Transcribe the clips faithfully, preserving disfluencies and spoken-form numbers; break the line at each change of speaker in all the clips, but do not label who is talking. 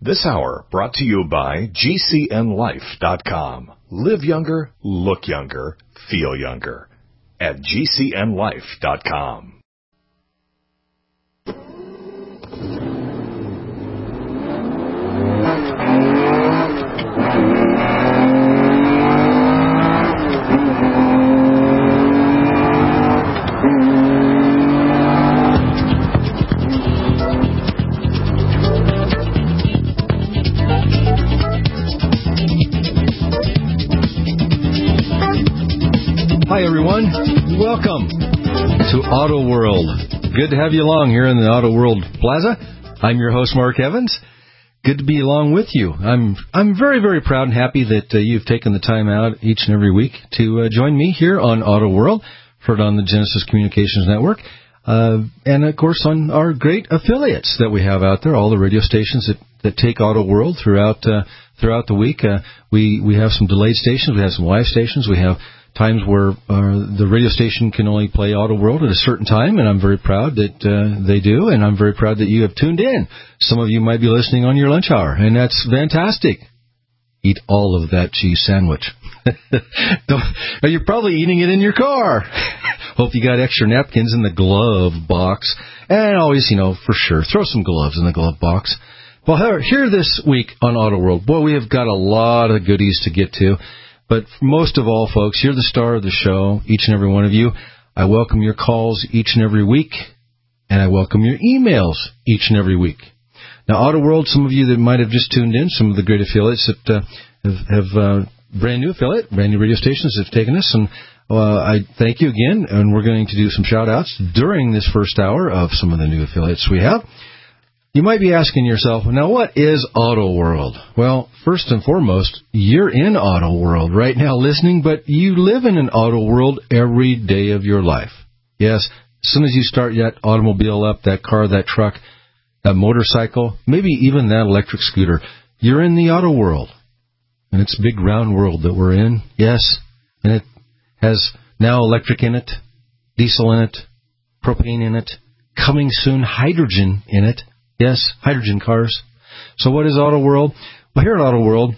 This hour brought to you by G C N life dot com. Live younger, look younger, feel younger at G C N life dot com.
Hi, everyone. Welcome to Auto World. Good to have you along here in the Auto World Plaza. I'm your host, Mark Evans. Good to be along with you. I'm I'm very, very proud and happy that uh, you've taken the time out each and every week to uh, join me here on Auto World, heard on the Genesis Communications Network, uh, and, of course, on our great affiliates that we have out there, all the radio stations that, that take Auto World throughout uh, throughout the week. Uh, we, we have some delayed stations. We have some live stations. We have times where uh, the radio station can only play Auto World at a certain time, and I'm very proud that uh, they do, and I'm very proud that you have tuned in. Some of you might be listening on your lunch hour, and that's fantastic. Eat all of that cheese sandwich. You're probably eating it in your car. Hope you got extra napkins in the glove box. And always, you know, for sure, throw some gloves in the glove box. Well, here this week on Auto World, boy, we have got a lot of goodies to get to. But most of all, folks, you're the star of the show, each and every one of you. I welcome your calls each and every week, and I welcome your emails each and every week. Now, Auto World, some of you that might have just tuned in, some of the great affiliates that uh, have, have uh, brand new affiliate, brand new radio stations that have taken us, and uh, I thank you again, and we're going to do some shout-outs during this first hour of some of the new affiliates we have. You might be asking yourself, now what is Auto World? Well, first and foremost, you're in Auto World right now listening, but you live in an Auto World every day of your life. Yes, as soon as you start that automobile up, that car, that truck, that motorcycle, maybe even that electric scooter, you're in the Auto World. And it's a big round world that we're in, yes, and it has now electric in it, diesel in it, propane in it, coming soon hydrogen in it. Yes, hydrogen cars. So what is Auto World? Well, here at Auto World,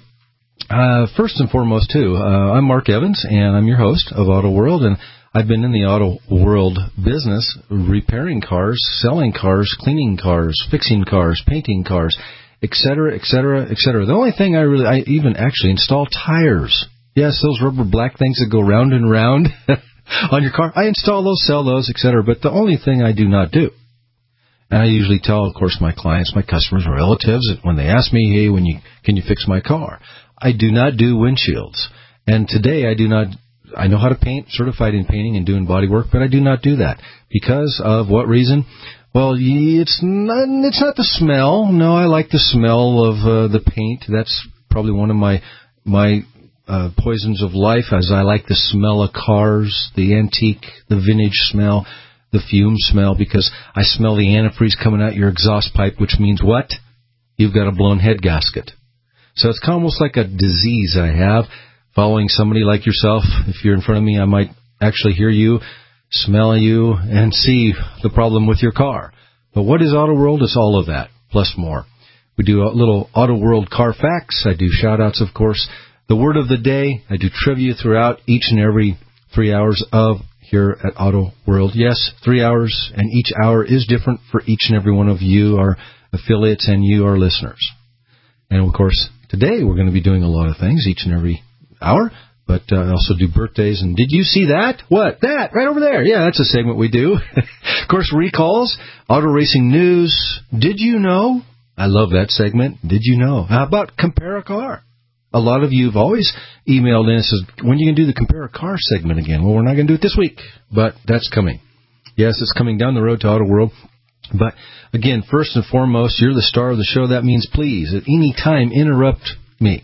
uh, first and foremost, too, uh, I'm Mark Evans, and I'm your host of Auto World, and I've been in the Auto World business, repairing cars, selling cars, cleaning cars, fixing cars, painting cars, et cetera, et cetera, et cetera. The only thing I really, I even actually install tires. Yes, those rubber black things that go round and round on your car. I install those, sell those, et cetera, but the only thing I do not do, and I usually tell, of course, my clients, my customers, or relatives, that when they ask me, hey, when you can you fix my car? I do not do windshields. And today I do not, I know how to paint, certified in painting and doing body work, but I do not do that. Because of what reason? Well, it's not, it's not the smell. No, I like the smell of uh, the paint. That's probably one of my, my uh, poisons of life, as I like the smell of cars, the antique, the vintage smell, the fume smell, because I smell the antifreeze coming out your exhaust pipe, which means what? You've got a blown head gasket. So it's almost like a disease I have. Following somebody like yourself, if you're in front of me, I might actually hear you, smell you, and see the problem with your car. But what is Auto World? It's all of that, plus more. We do a little Auto World car facts. I do shout-outs, of course. The word of the day. I do trivia throughout each and every three hours of here at Auto World. Yes, three hours, and each hour is different for each and every one of you, our affiliates, and you, our listeners. And, of course, today we're going to be doing a lot of things each and every hour, but uh, I also do birthdays. And did you see that? What? That, right over there. Yeah, that's a segment we do. Of course, recalls, auto racing news. Did you know? I love that segment. Did you know? How about Compare a Car? A lot of you have always emailed in and says, when are you going to do the Compare a Car segment again? Well, we're not going to do it this week, but that's coming. Yes, it's coming down the road to Auto World. But, again, first and foremost, you're the star of the show. That means please, at any time, interrupt me.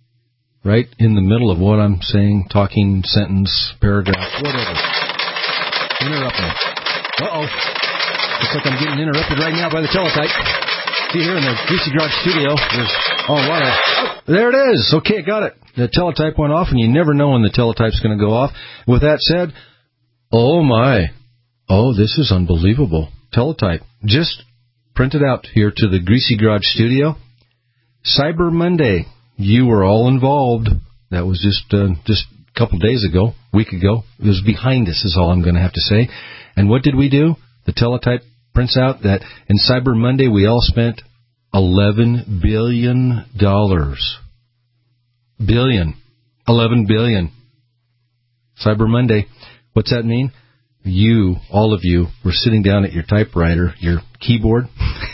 Right in the middle of what I'm saying, talking, sentence, paragraph, whatever. Interrupt me. Uh-oh. Looks like I'm getting interrupted right now by the teletype. See here in the Greasy Garage studio, there's, oh, what a, oh, there it is. Okay, got it. The teletype went off, and you never know when the teletype's going to go off. With that said, oh, my. Oh, this is unbelievable. Teletype. Just printed out here to the Greasy Garage studio. Cyber Monday. You were all involved. That was just uh, just a couple days ago, week ago. It was behind us is all I'm going to have to say. And what did we do? The teletype prints out that in Cyber Monday we all spent eleven billion dollars. Billion. eleven billion dollars. Cyber Monday. What's that mean? You, all of you, were sitting down at your typewriter, your keyboard.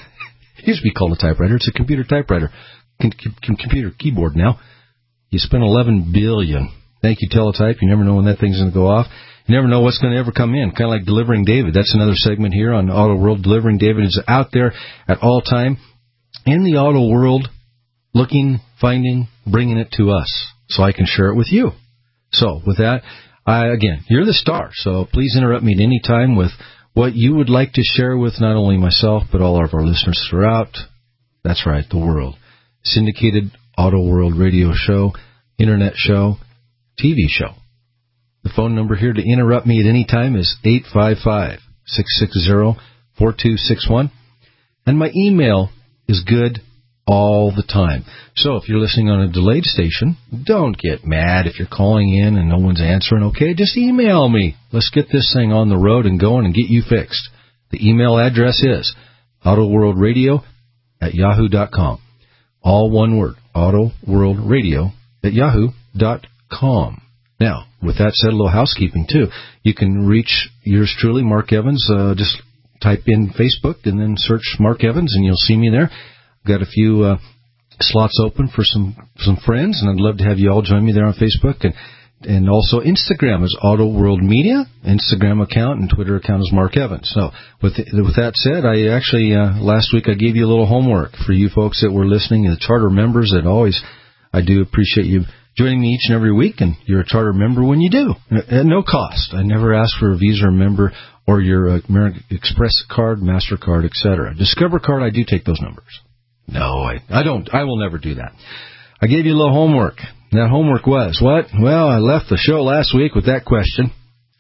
It used to be called a typewriter. It's a computer typewriter. Com- com- computer keyboard now. You spent eleven billion dollars. Thank you, Teletype. You never know when that thing's going to go off. You never know what's going to ever come in. Kind of like Delivering David. That's another segment here on Auto World. Delivering David is out there at all time in the auto world, looking, finding, bringing it to us so I can share it with you. So with that, I, again, you're the star, so please interrupt me at any time with what you would like to share with not only myself, but all of our listeners throughout, that's right, the world. Syndicated Auto World radio show, internet show, T V show. The phone number here to interrupt me at any time is eight five five, six six zero, four two six one. And my email is good all the time. So if you're listening on a delayed station, don't get mad if you're calling in and no one's answering. Okay, just email me. Let's get this thing on the road and going and get you fixed. The email address is autoworldradio at yahoo dot com. All one word, autoworldradio at yahoo dot com. Now, with that said, a little housekeeping too. You can reach yours truly, Mark Evans. Uh, just type in Facebook and then search Mark Evans and you'll see me there. I've got a few uh, slots open for some some friends, and I'd love to have you all join me there on Facebook. And and also Instagram is Auto World Media, Instagram account, and Twitter account is Mark Evans. So with with that said, I actually, uh, last week I gave you a little homework for you folks that were listening, the charter members that always, I do appreciate you joining me each and every week, and you're a charter member when you do, at no cost. I never ask for a Visa member or your uh, American Express card, MasterCard, et cetera. Discover card, I do take those numbers. No, I, I don't. I will never do that. I gave you a little homework. That homework was what? Well, I left the show last week with that question.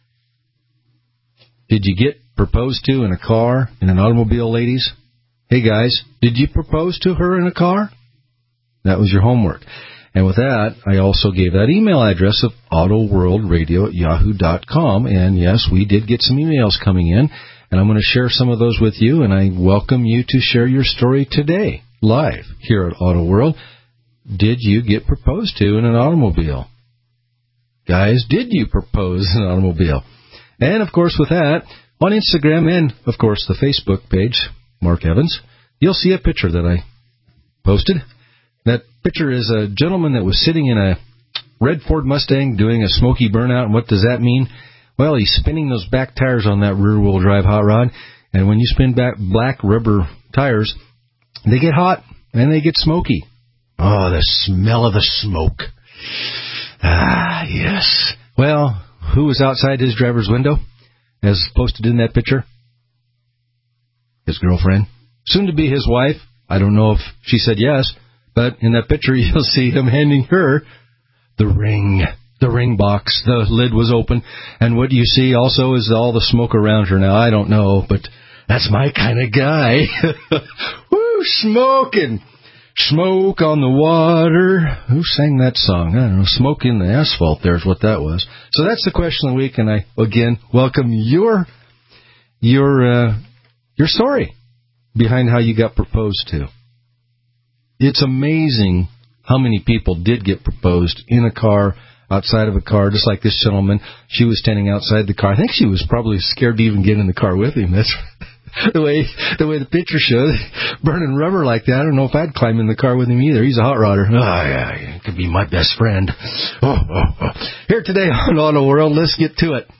Did you get proposed to in a car, in an automobile, ladies? Hey, guys, did you propose to her in a car? That was your homework. And with that, I also gave that email address of autoworldradio at yahoo dot com. And, yes, we did get some emails coming in, and I'm going to share some of those with you, and I welcome you to share your story today, live, here at Auto World. Did you get proposed to in an automobile? Guys, did you propose in an automobile? And, of course, with that, on Instagram and, of course, the Facebook page, Mark Evans, you'll see a picture that I posted. That picture is a gentleman that was sitting in a red Ford Mustang doing a smoky burnout. And what does that mean? Well, he's spinning those back tires on that rear-wheel drive hot rod. And when you spin back black rubber tires, they get hot and they get smoky. Oh, the smell of the smoke. Ah, yes. Well, who was outside his driver's window as posted in that picture? His girlfriend. Soon to be his wife. I don't know if she said yes. But in that picture, you'll see him handing her the ring, the ring box. The lid was open. And what you see also is all the smoke around her. Now, I don't know, but that's my kind of guy. Woo, smoking. Smoke on the water. Who sang that song? I don't know. Smoke in the asphalt, there's what that was. So that's the question of the week, and I, again, welcome your, your, uh, your story behind how you got proposed to. It's amazing how many people did get proposed in a car, outside of a car, just like this gentleman. She was standing outside the car. I think she was probably scared to even get in the car with him. That's the way the way the picture shows. Burning rubber like that, I don't know if I'd climb in the car with him either. He's a hot rodder. Oh, yeah, he could be my best friend. Oh, oh, oh. Here today on Auto World, let's get to it.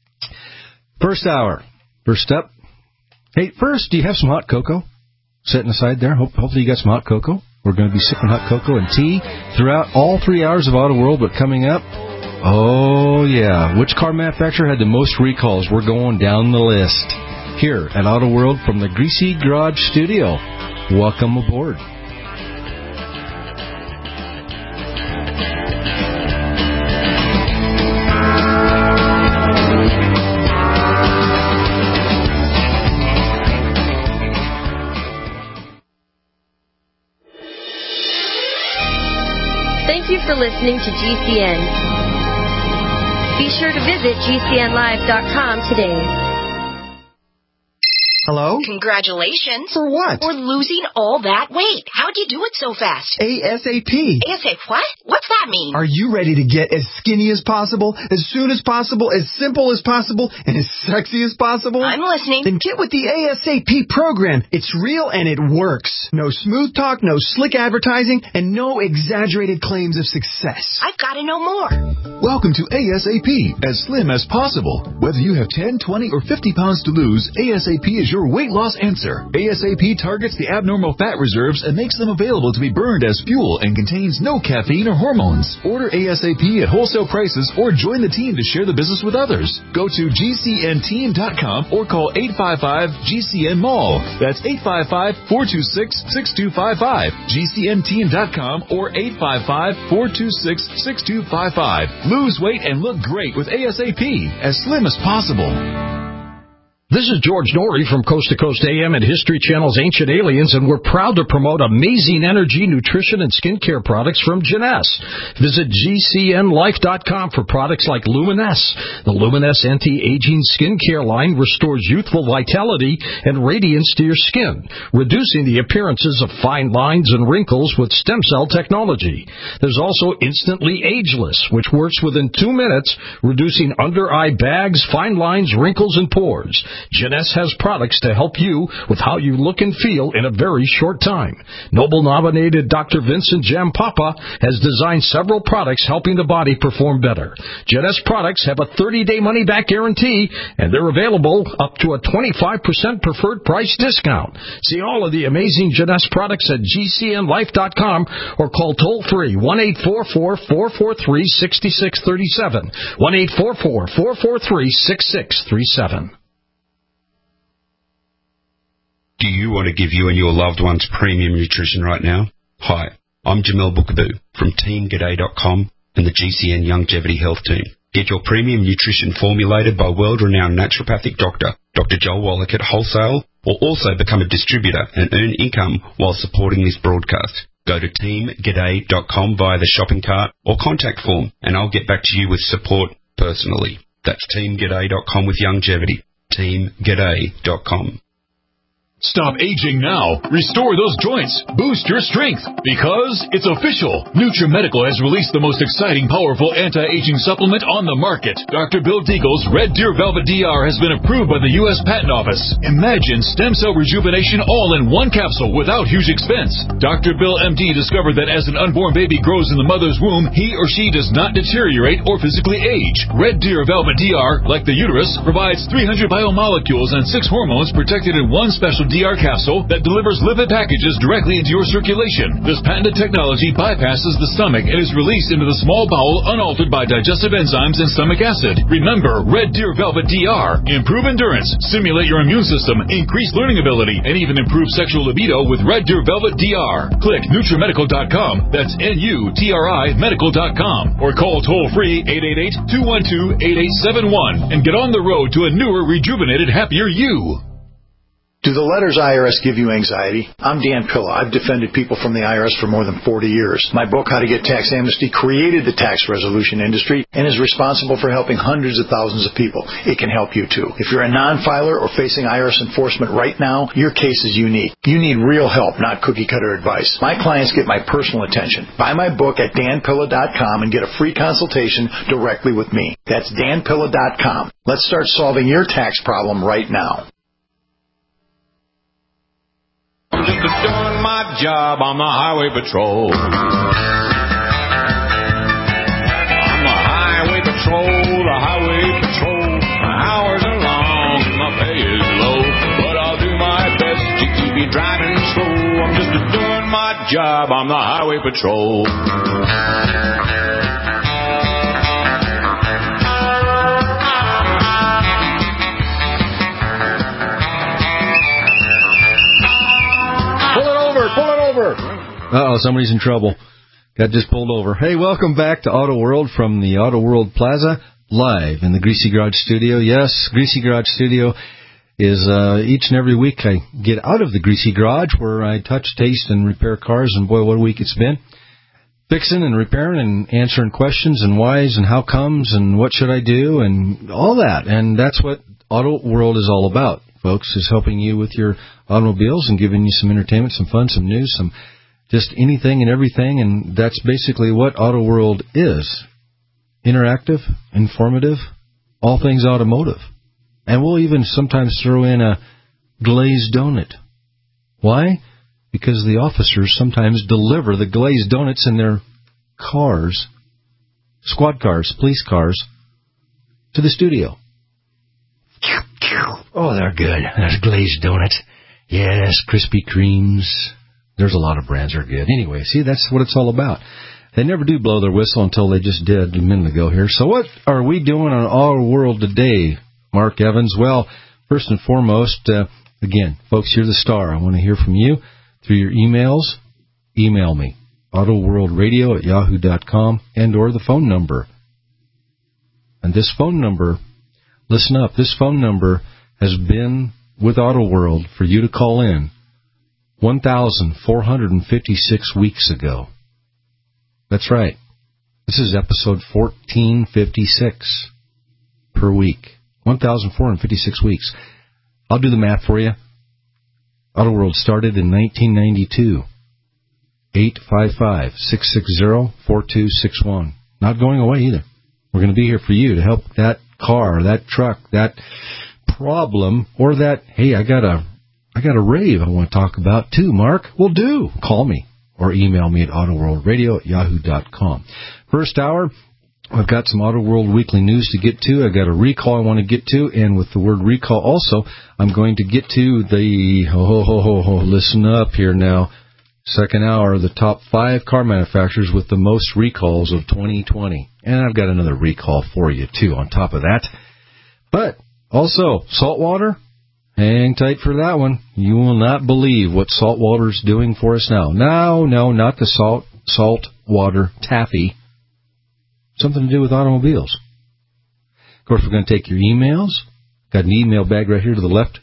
First hour. First up. Hey, first, do you have some hot cocoa sitting aside there? Hope, hopefully you got some hot cocoa. We're going to be sipping hot cocoa and tea throughout all three hours of Auto World, but coming up, oh, yeah, which car manufacturer had the most recalls? We're going down the list here at Auto World from the Greasy Garage Studio. Welcome aboard.
Thank you for listening to G C N. Be sure to visit G C N live dot com today.
Hello?
Congratulations.
For what?
For losing all that weight. How'd you do it so fast?
ASAP.
ASAP what? What's that mean?
Are you ready to get as skinny as possible, as soon as possible, as simple as possible, and as sexy as possible?
I'm listening.
Then get with the ASAP program. It's real and it works. No smooth talk, no slick advertising, and no exaggerated claims of success.
I've got to know more.
Welcome to ASAP, as slim as possible. Whether you have ten, twenty, or fifty pounds to lose, ASAP is your weight loss answer. ASAP targets the abnormal fat reserves and makes them available to be burned as fuel and contains no caffeine or hormones. Order ASAP at wholesale prices or join the team to share the business with others. Go to G C N team dot com or call eight five five G C N mall. That's eight five five, four two six, six two five five. G C N team dot com or eight five five, four two six, six two five five. Lose weight and look great with ASAP, as slim as possible.
This is George Norrie from Coast to Coast A M and History Channel's Ancient Aliens, and we're proud to promote amazing energy, nutrition, and skincare products from Jeunesse. Visit G C N life dot com for products like Luminesse. The Luminesse anti-aging skincare line restores youthful vitality and radiance to your skin, reducing the appearances of fine lines and wrinkles with stem cell technology. There's also Instantly Ageless, which works within two minutes, reducing under-eye bags, fine lines, wrinkles, and pores. Jeunesse has products to help you with how you look and feel in a very short time. Nobel-nominated Doctor Vincent Jampapa has designed several products helping the body perform better. Jeunesse products have a thirty-day money-back guarantee, and they're available up to a twenty-five percent preferred price discount. See all of the amazing Jeunesse products at G C N life dot com or call toll-free one eight four four, four four three, six six three seven, one eight four four, four four three, six six three seven.
Do you want to give you and your loved ones premium nutrition right now? Hi, I'm Jamel Bookaboo from team g'day dot com and the G C N Longevity Health Team. Get your premium nutrition formulated by world-renowned naturopathic doctor, Doctor Joel Wallach at wholesale, or also become a distributor and earn income while supporting this broadcast. Go to team g'day dot com via the shopping cart or contact form, and I'll get back to you with support personally. That's team g'day dot com with longevity. team g'day dot com.
Stop aging now. Restore those joints. Boost your strength. Because it's official. NutriMedical has released the most exciting, powerful anti-aging supplement on the market. Doctor Bill Deagle's Red Deer Velvet D R has been approved by the U S Patent Office. Imagine stem cell rejuvenation all in one capsule without huge expense. Doctor Bill M D discovered that as an unborn baby grows in the mother's womb, he or she does not deteriorate or physically age. Red Deer Velvet D R, like the uterus, provides three hundred biomolecules and six hormones protected in one special D R capsule that delivers lipid packages directly into your circulation. This patented technology bypasses the stomach and is released into the small bowel unaltered by digestive enzymes and stomach acid. Remember, Red Deer Velvet D R. Improve endurance, stimulate your immune system, increase learning ability, and even improve sexual libido with Red Deer Velvet D R. Click NutriMedical dot com. That's N U T R I medical dot com. Or call toll-free eight eight eight, two one two, eight eight seven one and get on the road to a newer, rejuvenated, happier you.
Do the letters I R S give you anxiety? I'm Dan Pilla. I've defended people from the I R S for more than forty years. My book, How to Get Tax Amnesty, created the tax resolution industry and is responsible for helping hundreds of thousands of people. It can help you, too. If you're a non-filer or facing I R S enforcement right now, your case is unique. You need real help, not cookie-cutter advice. My clients get my personal attention. Buy my book at Dan Pilla dot com and get a free consultation directly with me. That's Dan Pilla dot com. Let's start solving your tax problem right now.
I'm just doing my job on the highway patrol. I'm the highway patrol, the highway patrol. My hours are long, my pay is low, but I'll do my best to keep you driving slow. I'm just doing my job on the highway patrol.
Uh-oh, somebody's in trouble. Got just pulled over. Hey, welcome back to Auto World from the Auto World Plaza, live in the Greasy Garage Studio. Yes, Greasy Garage Studio is uh, each and every week I get out of the Greasy Garage where I touch, taste, and repair cars, and boy, what a week it's been. fixing and repairing and answering questions and whys and how comes and what should I do and all that. And that's what Auto World is all about, folks, is helping you with your automobiles and giving you some entertainment, some fun, some news, some just anything and everything. And that's basically what Auto World is. Interactive, informative, all things automotive. And we'll even sometimes throw in a glazed donut. Why? Because the officers sometimes deliver the glazed donuts in their cars, squad cars, police cars, to the studio. Oh, they're good. There's glazed donuts. Yes, Krispy Kremes. There's a lot of brands that are good. Anyway, see, that's what it's all about. They never do blow their whistle until they just did a minute ago here. So what are we doing on Auto World today, Mark Evans? Well, first and foremost, uh, again, folks, you're the star. I want to hear from you through your emails. Email me, autoworldradio at yahoo dot com, and or the phone number. And this phone number, listen up, this phone number has been with Auto World for you to call in one thousand four hundred fifty-six weeks ago. That's right. This is episode fourteen fifty-six per week. one thousand four hundred fifty-six weeks. I'll do the math for you. Auto World started in nineteen ninety-two. eight five five, six six zero, four two six one. Not going away either. We're going to be here for you to help that car, that truck, that problem, or that, hey, I got a I got a rave I want to talk about too, Mark. Well, do. Call me or email me at autoworldradio at yahoo dot com. First hour, I've got some Auto World Weekly News to get to. I've got a recall I want to get to, and with the word recall also, I'm going to get to the, ho, ho, ho, ho, ho, listen up here now, second hour, the top five car manufacturers with the most recalls of twenty twenty. And I've got another recall for you, too, on top of that. But also, saltwater, hang tight for that one. You will not believe what saltwater's doing for us now. No, no, not the salt, salt water taffy. Something to do with automobiles. Of course, we're going to take your emails. Got an email bag right here to the left.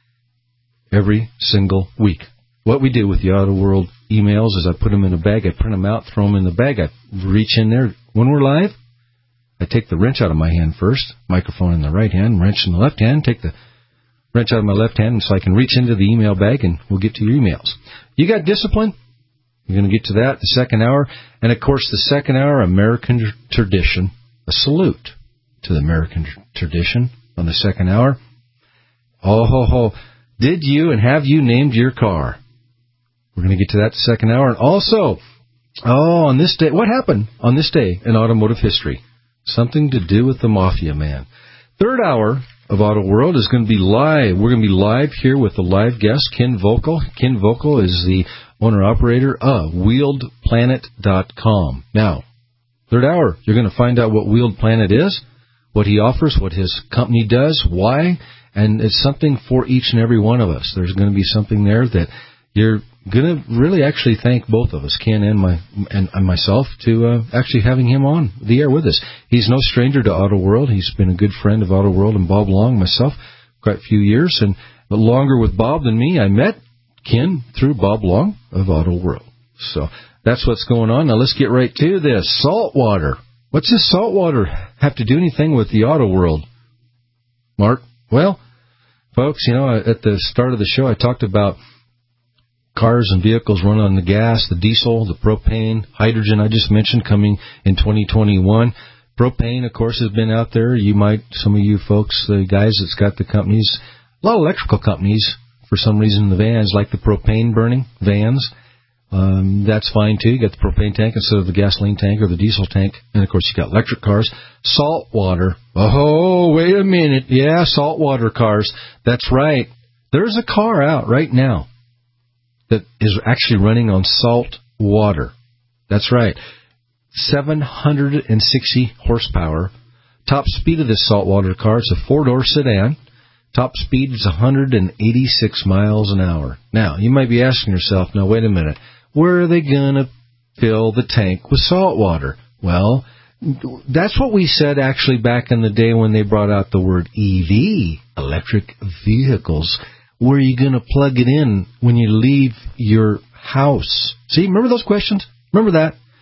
Every single week. What we do with the Auto World emails is I put them in a bag, I print them out, throw them in the bag, I reach in there. When we're live, I take the wrench out of my hand first, microphone in the right hand, wrench in the left hand, take the wrench out of my left hand so I can reach into the email bag and we'll get to your emails. You got discipline? You're going to get to that the second hour. And, of course, the second hour, American tradition, a salute to the American tradition on the second hour. Oh, ho, ho. Did you and have you named your car? We're going to get to that the second hour. And also, oh, on this day, what happened on this day in automotive history? Something to do with the Mafia Man. Third hour of Auto World is going to be live. We're going to be live here with the live guest, Ken Vocal. Ken Vocal is the owner-operator of wheeled planet dot com. Now, third hour, you're going to find out what Wheeled Planet is, what he offers, what his company does, why, and it's something for each and every one of us. There's going to be something there that you're going to really actually thank both of us, Ken and my and, and myself, to uh, actually having him on the air with us. He's no stranger to Auto World. He's been a good friend of Auto World and Bob Long, myself, quite a few years, and longer with Bob than me. I met Ken through Bob Long of Auto World. So that's what's going on. Now let's get right to this. Saltwater. What's this saltwater have to do anything with the Auto World, Mark? Well, folks, you know, at the start of the show I talked about cars and vehicles run on the gas, the diesel, the propane, hydrogen I just mentioned coming in twenty twenty-one. Propane, of course, has been out there. You might, some of you folks, the guys that's got the companies, a lot of electrical companies, for some reason, the vans like the propane burning vans. Um, that's fine, too. You got the propane tank instead of the gasoline tank or the diesel tank. And, of course, you got electric cars. Saltwater. Oh, wait a minute. Yeah, saltwater cars. That's right. There's a car out right now that is actually running on salt water. That's right. seven hundred sixty horsepower. Top speed of this saltwater car, it's a four-door sedan. Top speed is one hundred eighty-six miles an hour. Now, you might be asking yourself, now, wait a minute, where are they going to fill the tank with salt water? Well, that's what we said actually back in the day when they brought out the word E V, electric vehicles. Where are you going to plug it in when you leave your house? See, remember those questions? Remember that?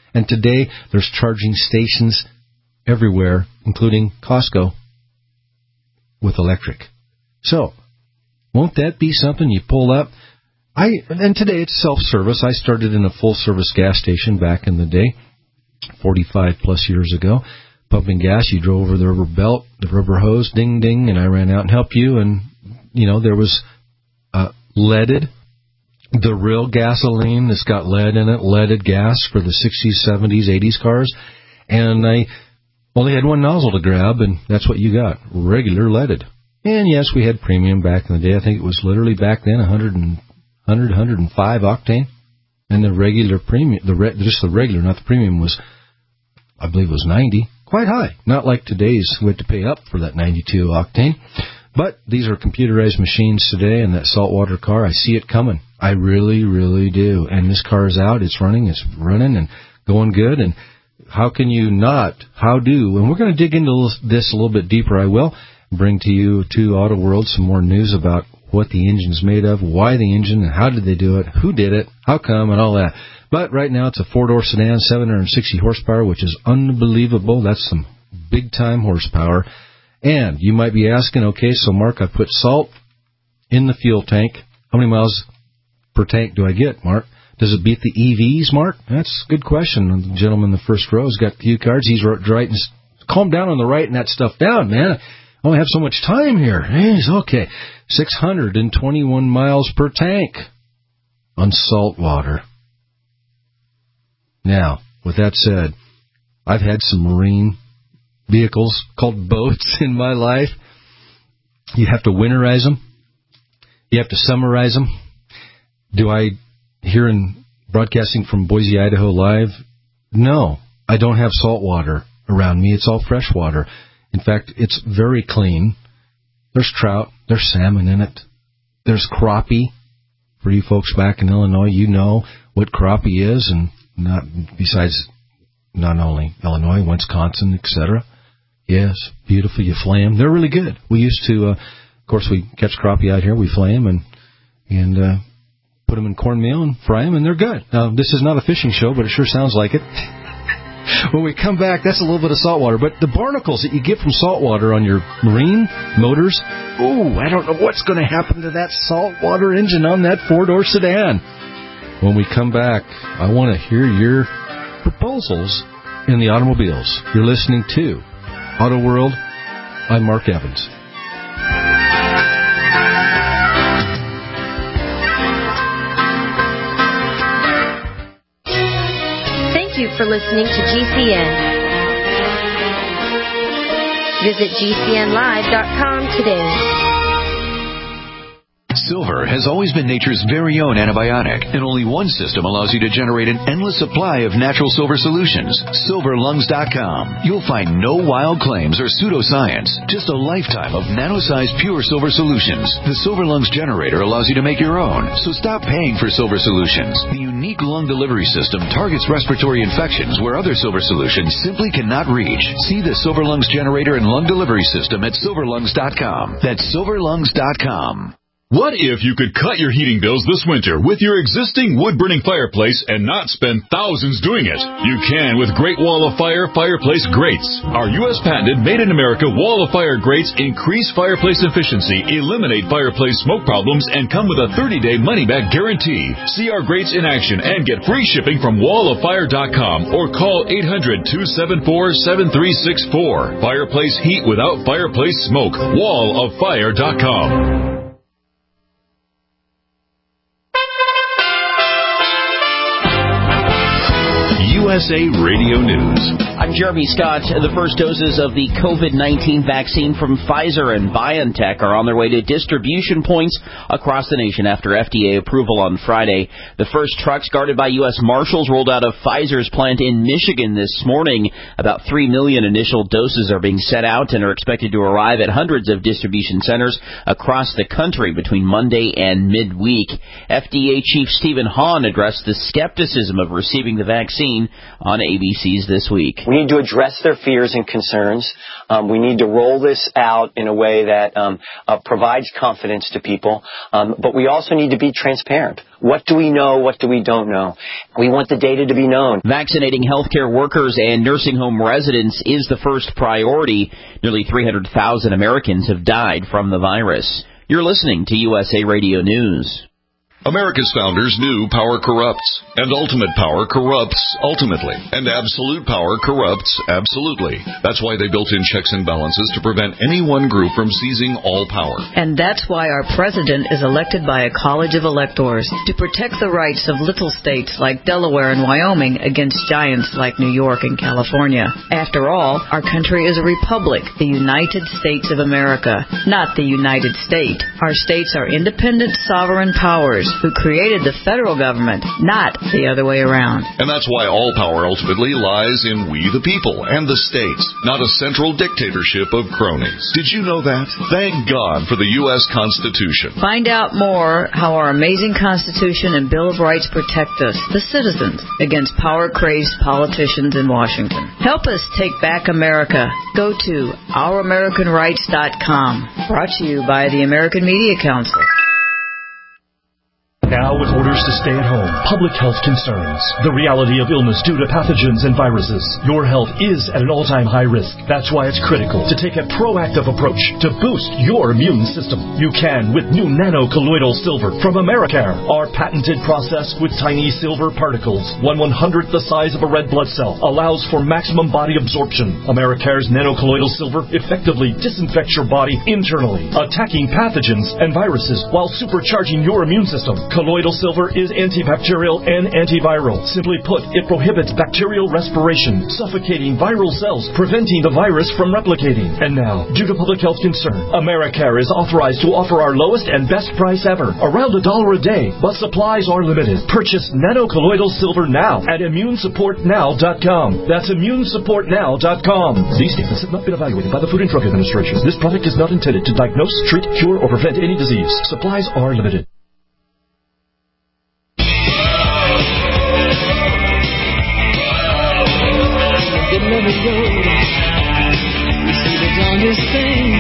And today, there's charging stations everywhere, including Costco, with electric. So, won't that be something you pull up? I And today it's self-service. I started in a full-service gas station back in the day, forty-five plus years ago. Pumping gas, you drove over the rubber belt, the rubber hose, ding, ding, and I ran out and helped you. And, you know, there was uh, leaded, the real gasoline that's got lead in it, leaded gas for the sixties, seventies, eighties cars. And I only had one nozzle to grab, and that's what you got, regular leaded. And, yes, we had premium back in the day. I think it was literally back then one hundred, one hundred, one hundred five octane. And the regular premium, the re- just the regular, not the premium, was, I believe it was ninety. Quite high. Not like today's, we had to pay up for that ninety-two octane. But these are computerized machines today, and that saltwater car, I see it coming. I really, really do. And this car is out, it's running, it's running and going good. And how can you not? How do? And we're going to dig into this a little bit deeper. I will bring to you, to Auto World, some more news about what the engine's made of, why the engine, and how did they do it, who did it, how come, and all that. But right now it's a four-door sedan, seven hundred sixty horsepower, which is unbelievable. That's some big-time horsepower. And you might be asking, okay, so Mark, I put salt in the fuel tank. How many miles per tank do I get, Mark? Does it beat the E Vs, Mark? That's a good question. The gentleman in the first row has got a few cards. He's writing, calm down on the writing that stuff down, man. I only have so much time here. Jeez, okay. six hundred twenty-one miles per tank on salt water. Now, with that said, I've had some marine vehicles called boats in my life. You have to winterize them. You have to summarize them. Do I, here in broadcasting from Boise, Idaho live? No, I don't have salt water around me. It's all fresh water. In fact, it's very clean. There's trout. There's salmon in it. There's crappie. For you folks back in Illinois, you know what crappie is, and not besides not only Illinois, Wisconsin, et cetera. Yes, beautiful. You flay them. They're really good. We used to, uh, of course, we catch crappie out here. We flay them and and uh, put them in cornmeal and fry them, and they're good. Now, this is not a fishing show, but it sure sounds like it. When we come back, that's a little bit of salt water. But the barnacles that you get from salt water on your marine motors, ooh, I don't know what's going to happen to that saltwater engine on that four-door sedan. When we come back, I want to hear your proposals in the automobiles. You're listening to Auto World. I'm Mark Evans.
Thank you for listening to G C N. Visit G C N live dot com today.
Silver has always been nature's very own antibiotic, and only one system allows you to generate an endless supply of natural silver solutions. silver lungs dot com. You'll find no wild claims or pseudoscience, just a lifetime of nano-sized pure silver solutions. The Silver Lungs generator allows you to make your own, so stop paying for silver solutions. The unique lung delivery system targets respiratory infections where other silver solutions simply cannot reach. See the Silver Lungs generator and lung delivery system at silver lungs dot com. That's silver lungs dot com.
What if you could cut your heating bills this winter with your existing wood-burning fireplace and not spend thousands doing it? You can with Great Wall of Fire fireplace grates. Our U S patented made-in-America Wall of Fire grates increase fireplace efficiency, eliminate fireplace smoke problems, and come with a thirty-day money-back guarantee. See our grates in action and get free shipping from wall of fire dot com or call eight hundred, two seven four, seven three six four. Fireplace heat without fireplace smoke. wall of fire dot com.
U S A Radio News.
I'm Jeremy Scott. The first doses of the COVID nineteen vaccine from Pfizer and BioNTech are on their way to distribution points across the nation after F D A approval on Friday. The first trucks guarded by U S Marshals rolled out of Pfizer's plant in Michigan this morning. About three million initial doses are being set out and are expected to arrive at hundreds of distribution centers across the country between Monday and midweek. F D A Chief Stephen Hahn addressed the skepticism of receiving the vaccine on A B C's This Week.
We need to address their fears and concerns. Um, we need to roll this out in a way that um, uh, provides confidence to people. Um, but we also need to be transparent. What do we know? What do we don't know? We want the data to be known.
Vaccinating healthcare workers and nursing home residents is the first priority. Nearly three hundred thousand Americans have died from the virus. You're listening to U S A Radio News.
America's founders knew power corrupts, and ultimate power corrupts ultimately, and absolute power corrupts absolutely. That's why they built in checks and balances to prevent any one group from seizing all power.
And that's why our president is elected by a college of electors to protect the rights of little states like Delaware and Wyoming against giants like New York and California. After all, our country is a republic, the United States of America, not the United States. Our states are independent sovereign powers who created the federal government, not the other way around.
And that's why all power ultimately lies in we the people and the states, not a central dictatorship of cronies. Did you know that? Thank God for the U S Constitution.
Find out more how our amazing Constitution and Bill of Rights protect us, the citizens, against power-crazed politicians in Washington. Help us take back America. Go to our american rights dot com. Brought to you by the American Media Council.
Now, with orders to stay at home, public health concerns, the reality of illness due to pathogens and viruses, your health is at an all-time high risk. That's why it's critical to take a proactive approach to boost your immune system. You can with new nano-colloidal silver from Americare. Our patented process with tiny silver particles, one one-hundredth the size of a red blood cell, allows for maximum body absorption. Americare's nano-colloidal silver effectively disinfects your body internally, attacking pathogens and viruses while supercharging your immune system. Colloidal silver is antibacterial and antiviral. Simply put, it prohibits bacterial respiration, suffocating viral cells, preventing the virus from replicating. And now, due to public health concern, Americare is authorized to offer our lowest and best price ever, around a dollar a day, but supplies are limited. Purchase nano-colloidal silver now at immune support now dot com. That's immune support now dot com. These statements have not been evaluated by the Food and Drug Administration. This product is not intended to diagnose, treat, cure, or prevent any disease. Supplies are limited.
Never go. You see the darndest things.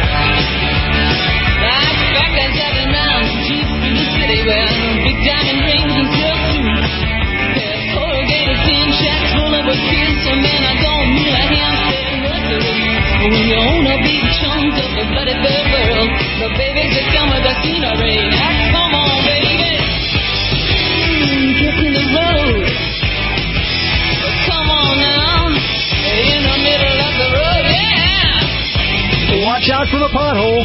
Like backers driving around jeeps through the city wearing big diamond rings and silk suits. There's corrugated tin shacks full of a kiss. A man I don't mean a handstand nursery. But when you own a big chunk of the bloody third world, the babies that come with the scenery. Now come on, baby. Mm, kiss in the road. Come on now. In the middle of the road, yeah.
Watch out for the pothole.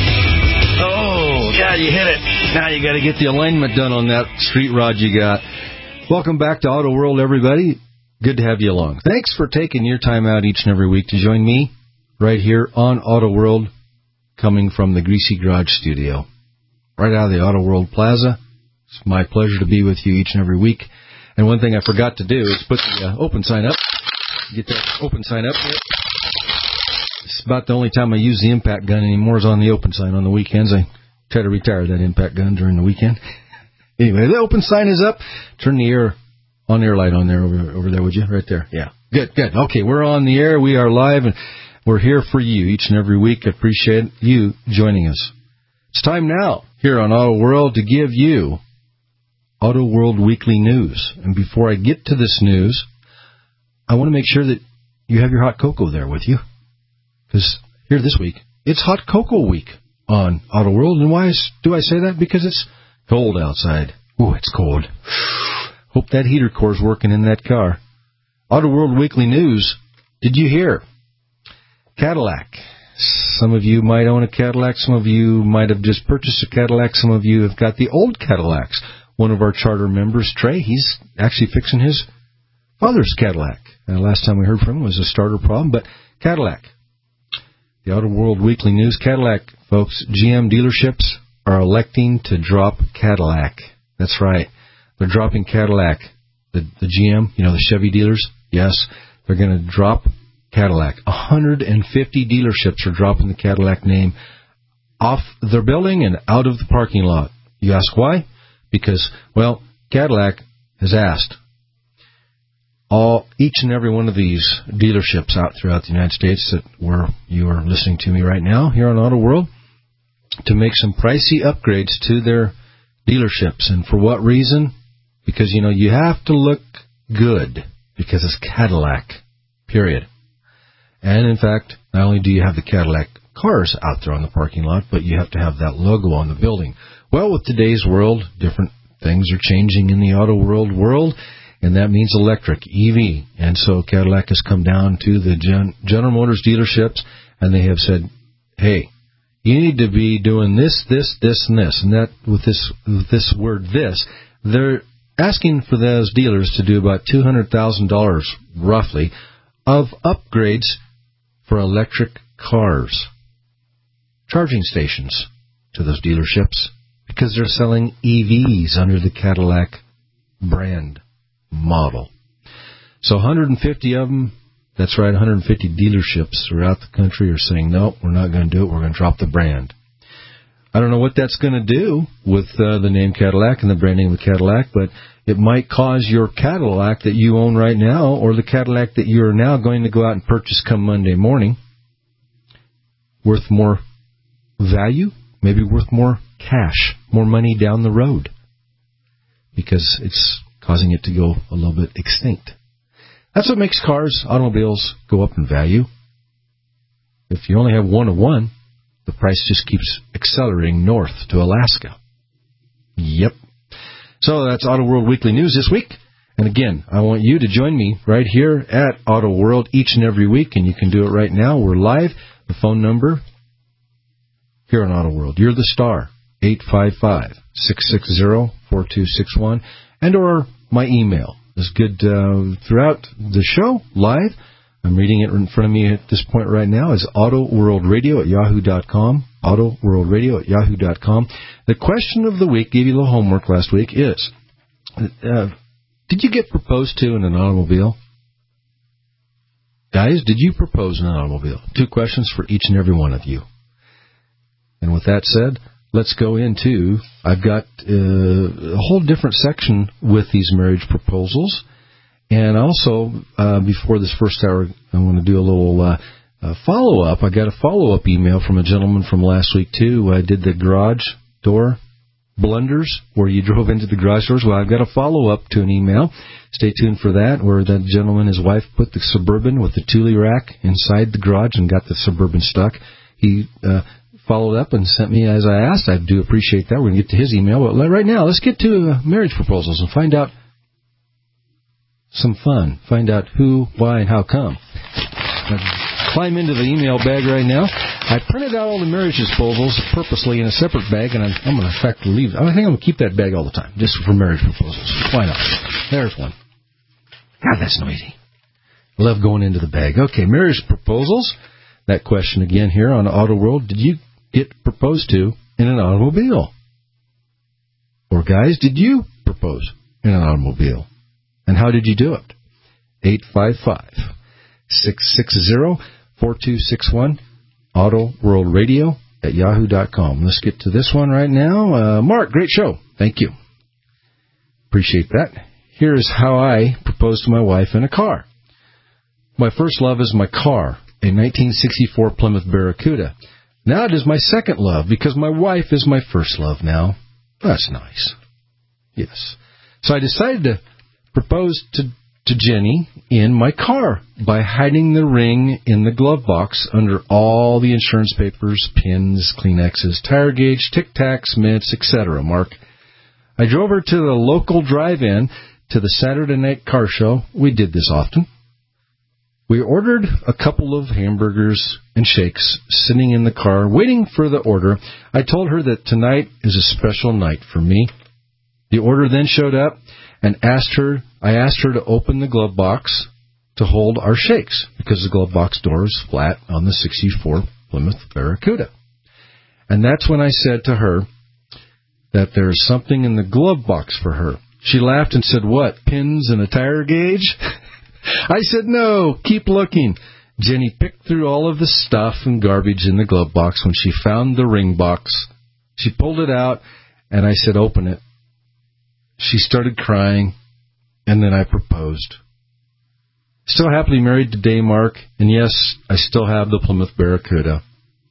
Oh, God, you hit it. Now you got to get the alignment done on that street rod you got. Welcome back to Auto World, everybody. Good to have you along. Thanks for taking your time out each and every week to join me right here on Auto World, coming from the Greasy Garage studio, right out of the Auto World Plaza. It's my pleasure to be with you each and every week. And one thing I forgot to do is put the uh, open sign up. Get that open sign up here. It's about the only time I use the impact gun anymore is on the open sign on the weekends. I try to retire that impact gun during the weekend. Anyway, the open sign is up. Turn the air on air light on there over over there, would you? Right there. Yeah. Good, good. Okay, we're on the air. We are live, and we're here for you each and every week. I appreciate you joining us. It's time now here on Auto World to give you Auto World Weekly News. And before I get to this news, I want to make sure that you have your hot cocoa there with you. Because here this week, it's Hot Cocoa Week on Auto World. And why is, do I say that? Because it's cold outside. Ooh, it's cold. Hope that heater core's working in that car. Auto World Weekly News. Did you hear? Cadillac. Some of you might own a Cadillac. Some of you might have just purchased a Cadillac. Some of you have got the old Cadillacs. One of our charter members, Trey, he's actually fixing his father's Cadillac. Uh, last time we heard from him was a starter problem, but Cadillac. The Auto World Weekly News. Cadillac, folks, G M dealerships are electing to drop Cadillac. That's right. They're dropping Cadillac. The, the G M, you know, the Chevy dealers, yes, they're going to drop Cadillac. one hundred fifty dealerships are dropping the Cadillac name off their building and out of the parking lot. You ask why? Because, well, Cadillac has asked all each and every one of these dealerships out throughout the United States that where you are listening to me right now here on Auto World to make some pricey upgrades to their dealerships. And for what reason? Because, you know, you have to look good because it's Cadillac, period. And, in fact, not only do you have the Cadillac cars out there on the parking lot, but you have to have that logo on the building. Well, with today's world, different things are changing in the auto world world, and that means electric, E V. And so Cadillac has come down to the Gen- General Motors dealerships, and they have said, hey, you need to be doing this, this, this, and this. And that, with this, with this word this, they're asking for those dealers to do about two hundred thousand dollars, roughly, of upgrades for electric cars. Charging stations to those dealerships because they're selling E Vs under the Cadillac brand model. So one hundred fifty of them, that's right, one hundred fifty dealerships throughout the country are saying, no, we're not going to do it. We're going to drop the brand. I don't know what that's going to do with uh, the name Cadillac and the branding of the Cadillac, but it might cause your Cadillac that you own right now or the Cadillac that you're now going to go out and purchase come Monday morning worth more value, maybe worth more cash, more money down the road, because it's causing it to go a little bit extinct. That's what makes cars, automobiles, go up in value. If you only have one of one, the price just keeps accelerating north to Alaska. Yep. So that's Auto World Weekly News this week. And again, I want you to join me right here at Auto World each and every week, and you can do it right now. We're live. The phone number here on Auto World, you're the star, eight five five, six six zero, four two six one, and or my email is good uh, throughout the show, live. I'm reading it in front of me at this point right now, is autoworldradio at yahoo dot com, autoworldradio at yahoo dot com. The question of the week, gave you a little homework last week, is, uh, did you get proposed to in an automobile? Guys, did you propose in an automobile? Two questions for each and every one of you. And with that said, let's go into, I've got uh, a whole different section with these marriage proposals. And also, uh, before this first hour, I want to do a little uh, uh, follow-up. I got a follow-up email from a gentleman from last week, too. I did the garage door blunders where you drove into the garage doors. Well, I've got a follow-up to an email. Stay tuned for that, where that gentleman, his wife, put the Suburban with the Thule rack inside the garage and got the Suburban stuck. He uh, followed up and sent me as I asked. I do appreciate that. We're going to get to his email. But right now, let's get to uh, marriage proposals and find out some fun. Find out who, why, and how come. I climb into the email bag right now. I printed out all the marriage proposals purposely in a separate bag, and I'm, I'm going to, in fact, leave. I think I'm going to keep that bag all the time, just for marriage proposals. Why not? There's one. God, that's noisy. I love going into the bag. Okay, marriage proposals. That question again here on Auto World. Did you get proposed to in an automobile? Or guys, did you propose in an automobile? And how did you do it? eight five five, six six zero, four two six one, Auto World Radio at yahoo dot com. Let's get to this one right now. Uh, Mark, great show. Thank you. Appreciate that. Here's how I proposed to my wife in a car. My first love is my car, a nineteen sixty-four Plymouth Barracuda. Now it is my second love because my wife is my first love now. That's nice. Yes. So I decided to propose to, to Jenny in my car by hiding the ring in the glove box under all the insurance papers, pins, Kleenexes, tire gauge, Tic Tacs, mints, et cetera. Mark, I drove her to the local drive-in to the Saturday night car show. We did this often. We ordered a couple of hamburgers and shakes sitting in the car, waiting for the order. I told her that tonight is a special night for me. The order then showed up and asked her. I asked her to open the glove box to hold our shakes because the glove box door is flat on the sixty-four Plymouth Barracuda. And that's when I said to her that there is something in the glove box for her. She laughed and said, "What, pins and a tire gauge?" I said, "No, keep looking." Jenny picked through all of the stuff and garbage in the glove box. When she found the ring box, she pulled it out, and I said, "Open it." She started crying, and then I proposed. Still happily married today, Mark. And yes, I still have the Plymouth Barracuda.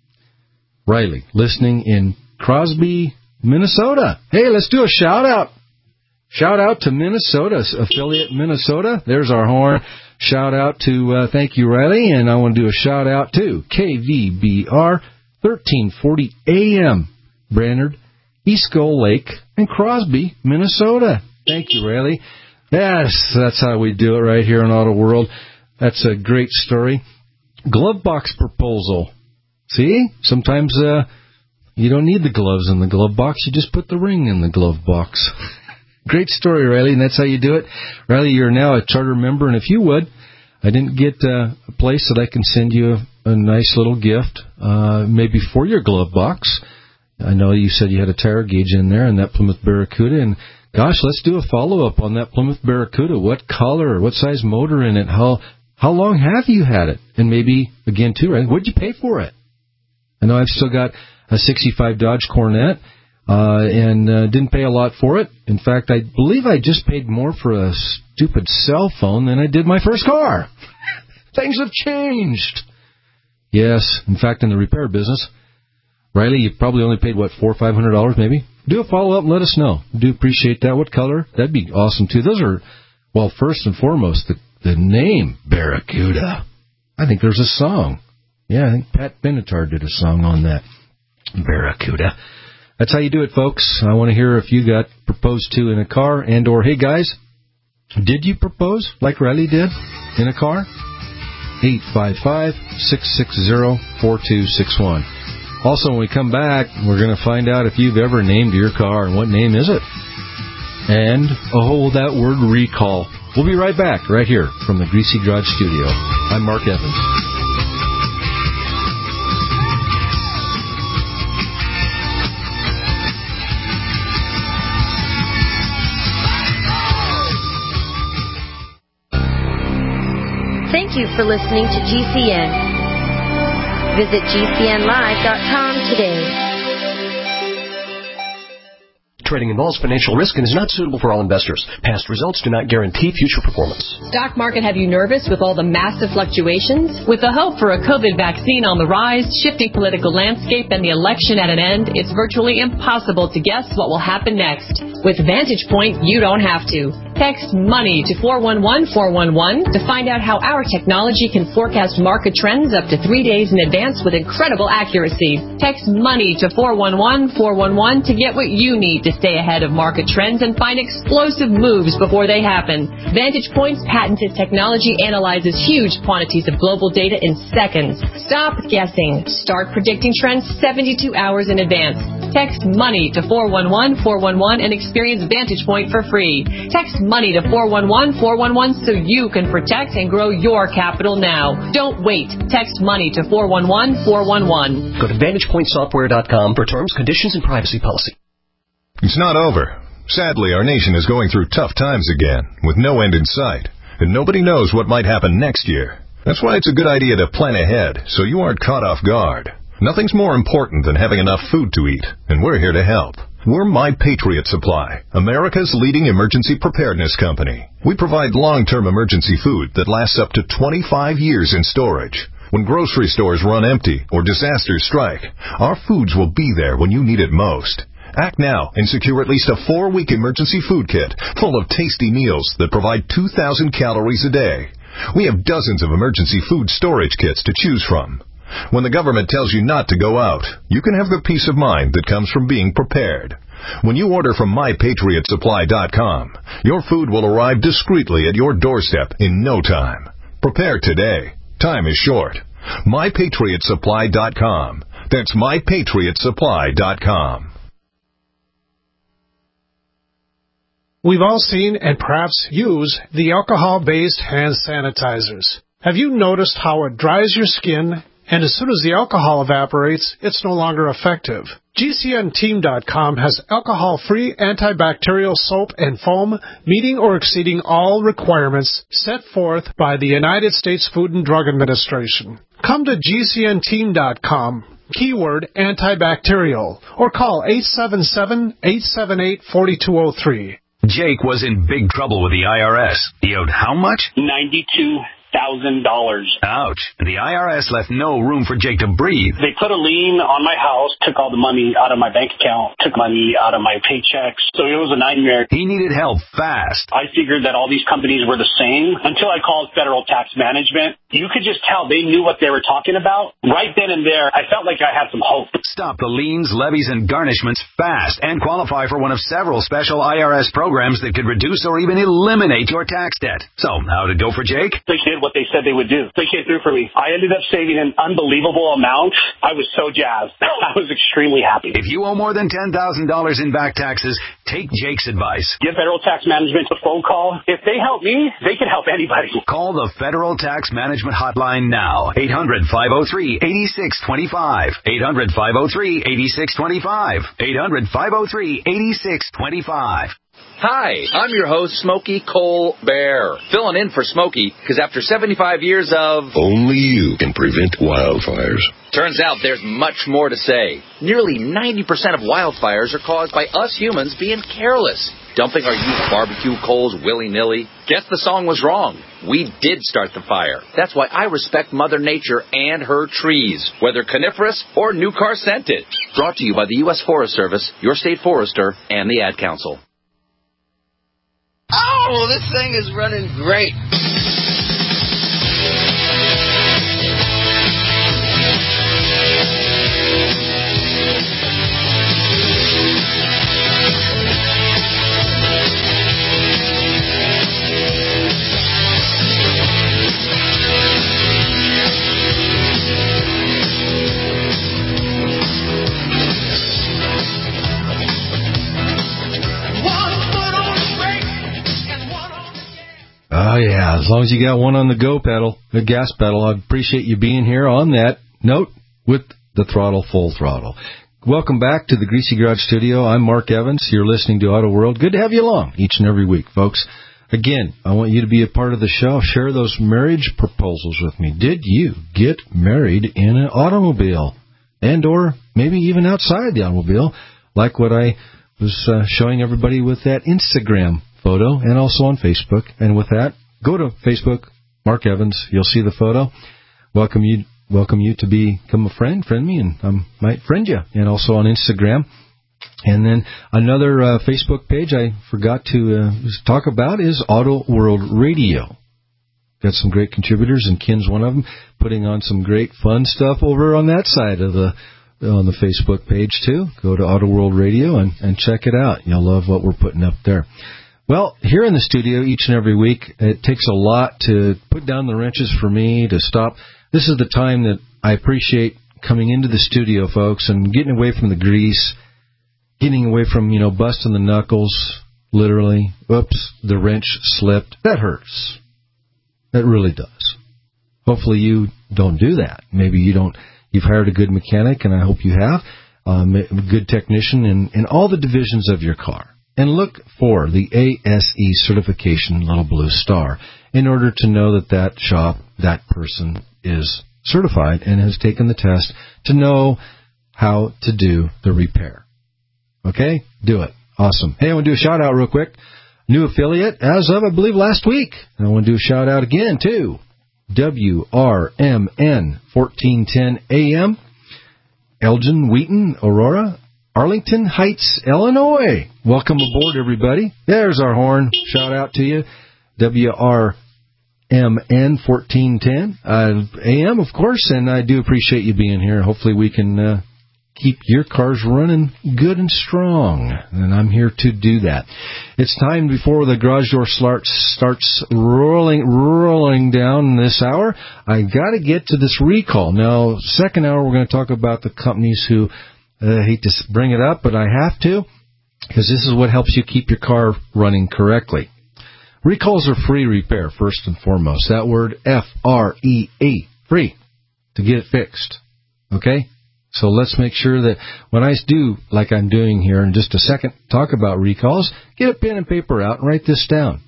Riley, listening in Crosby, Minnesota. Hey, let's do a shout-out. Shout-out to Minnesota, affiliate Minnesota. There's our horn. Shout-out to, uh, thank you, Riley. And I want to do a shout-out to K V B R thirteen forty A M, Brainerd, East Gull Lake, and Crosby, Minnesota. Thank you, Riley. Yes, that's how we do it right here in Auto World. That's a great story. Glove box proposal. See? Sometimes uh, you don't need the gloves in the glove box. You just put the ring in the glove box. Great story, Riley, and that's how you do it. Riley, you're now a charter member, and if you would, I didn't get uh, a place that I can send you a, a nice little gift, uh, maybe for your glove box. I know you said you had a tire gauge in there and that Plymouth Barracuda, and gosh, let's do a follow-up on that Plymouth Barracuda. What color, what size motor in it, how how long have you had it? And maybe, again, too, right, what did you pay for it? I know I've still got a sixty-five Dodge Cornet, uh, and uh, didn't pay a lot for it. In fact, I believe I just paid more for a stupid cell phone than I did my first car. Things have changed. Yes, in fact, in the repair business, Riley, you probably only paid, what, four or five hundred dollars maybe? Do a follow-up and let us know. Do appreciate that. What color? That'd be awesome, too. Those are, well, first and foremost, the, the name Barracuda. I think there's a song. Yeah, I think Pat Benatar did a song on that. Barracuda. That's how you do it, folks. I want to hear if you got proposed to in a car and or, hey, guys, did you propose like Riley did in a car? eight five five, six six zero, four two six one. Also, when we come back, we're going to find out if you've ever named your car and what name is it. And, oh, that word recall. We'll be right back, right here from the Greasy Garage Studio. I'm Mark Evans.
Thank you for listening to G C N. Visit G C N live dot com today.
Trading involves financial risk and is not suitable for all investors. Past results do not guarantee future performance.
Stock market have you nervous with all the massive fluctuations? With the hope for a COVID vaccine on the rise, shifting political landscape, and the election at an end, it's virtually impossible to guess what will happen next. With Vantage Point, you don't have to. Text MONEY to four one one four one one to find out how our technology can forecast market trends up to three days in advance with incredible accuracy. Text MONEY to four one one four one one to get what you need to stay ahead of market trends and find explosive moves before they happen. Vantage Point's patented technology analyzes huge quantities of global data in seconds. Stop guessing. Start predicting trends seventy-two hours in advance. Text MONEY to four one one four one one and experience Vantage Point for free. Text MONEY to four one one four one one so you can protect and grow your capital now. Don't wait. Text MONEY to four one one four one one.
Go to vantage point software dot com for terms, conditions, and privacy policy.
It's not over. Sadly, our nation is going through tough times again, with no end in sight, and nobody knows what might happen next year. That's why it's a good idea to plan ahead so you aren't caught off guard. Nothing's more important than having enough food to eat, and we're here to help. We're My Patriot Supply, America's leading emergency preparedness company. We provide long-term emergency food that lasts up to twenty-five years in storage. When grocery stores run empty or disasters strike, our foods will be there when you need it most. Act now and secure at least a four-week emergency food kit full of tasty meals that provide two thousand calories a day. We have dozens of emergency food storage kits to choose from. When the government tells you not to go out, you can have the peace of mind that comes from being prepared. When you order from my patriot supply dot com, your food will arrive discreetly at your doorstep in no time. Prepare today. Time is short. my patriot supply dot com. That's my patriot supply dot com.
We've all seen and perhaps use the alcohol-based hand sanitizers. Have you noticed how it dries your skin, and as soon as the alcohol evaporates, it's no longer effective? G C N team dot com has alcohol-free antibacterial soap and foam meeting or exceeding all requirements set forth by the United States Food and Drug Administration. Come to G C N team dot com, keyword antibacterial, or call eight seven seven, eight seven eight, four two zero three.
Jake was in big trouble with the I R S. He owed how much?
ninety-two
thousand dollars.
Ouch. The I R S left no room for Jake to breathe.
They put a lien on my house, took all the money out of my bank account, took money out of my paychecks. So it was a nightmare.
He needed help fast.
I figured that all these companies were the same until I called Federal Tax Management. You could just tell they knew what they were talking about. Right then and there, I felt like I had some hope.
Stop the liens, levies, and garnishments fast and qualify for one of several special I R S programs that could reduce or even eliminate your tax debt. So, how'd it go for Jake?
They did what they said they would do. They came through for me. I ended up saving an unbelievable amount. I was so jazzed. I was extremely happy.
If you owe more than ten thousand dollars in back taxes, take Jake's advice.
Give Federal Tax Management a phone call. If they help me, they can help anybody.
Call the Federal Tax Management Hotline now. eight hundred, five oh three, eight six two five. eight hundred, five oh three, eight six two five. eight hundred, five oh three, eight six two five.
Hi, I'm your host, Smokey Colbert, filling in for Smokey, because after seventy-five years of...
Only you can prevent wildfires.
Turns out there's much more to say. Nearly ninety percent of wildfires are caused by us humans being careless, dumping our used barbecue coals willy-nilly. Guess the song was wrong. We did start the fire. That's why I respect Mother Nature and her trees, whether coniferous or new car scented. Brought to you by the U S Forest Service, your state forester, and the Ad Council.
Oh, this thing is running great.
Oh, yeah, as long as you got one on the go pedal, the gas pedal, I appreciate you being here on that note with the throttle, full throttle. Welcome back to the Greasy Garage Studio. I'm Mark Evans. You're listening to Auto World. Good to have you along each and every week, folks. Again, I want you to be a part of the show. Share those marriage proposals with me. Did you get married in an automobile? And or maybe even outside the automobile, like what I was uh, showing everybody with that Instagram photo, and also on Facebook. And with that, go to Facebook, Mark Evans. You'll see the photo. Welcome you, welcome you to become a friend, friend me, and I might friend you. And also on Instagram. And then another uh, Facebook page I forgot to uh, talk about is Auto World Radio. Got some great contributors, and Ken's one of them, putting on some great fun stuff over on that side of the on the Facebook page too. Go to Auto World Radio and, and check it out. You'll love what we're putting up there. Well, here in the studio each and every week, it takes a lot to put down the wrenches for me, to stop. This is the time that I appreciate coming into the studio, folks, and getting away from the grease, getting away from, you know, busting the knuckles, literally. Oops, the wrench slipped. That hurts. That really does. Hopefully you don't do that. Maybe you don't. You've hired a good mechanic, and I hope you have, um, a good technician in, in all the divisions of your car. And look for the A S E certification, little blue star, in order to know that that shop, that person is certified and has taken the test to know how to do the repair. Okay? Do it. Awesome. Hey, I want to do a shout-out real quick. New affiliate as of, I believe, last week. And I want to do a shout-out again, too. W R M N fourteen ten A M, Elgin, Wheaton, Aurora, Arlington Heights, Illinois. Welcome aboard, everybody. There's our horn. Shout out to you. W R M N fourteen ten uh, A M, of course, and I do appreciate you being here. Hopefully we can uh, keep your cars running good and strong, and I'm here to do that. It's time before the garage door starts, starts rolling, rolling down this hour. I got to get to this recall. Now, second hour, we're going to talk about the companies who, uh, I hate to bring it up, but I have to, because this is what helps you keep your car running correctly. Recalls are free repair, first and foremost. That word, F R E E, free, to get it fixed. Okay? So let's make sure that when I do, like I'm doing here in just a second, talk about recalls, get a pen and paper out and write this down.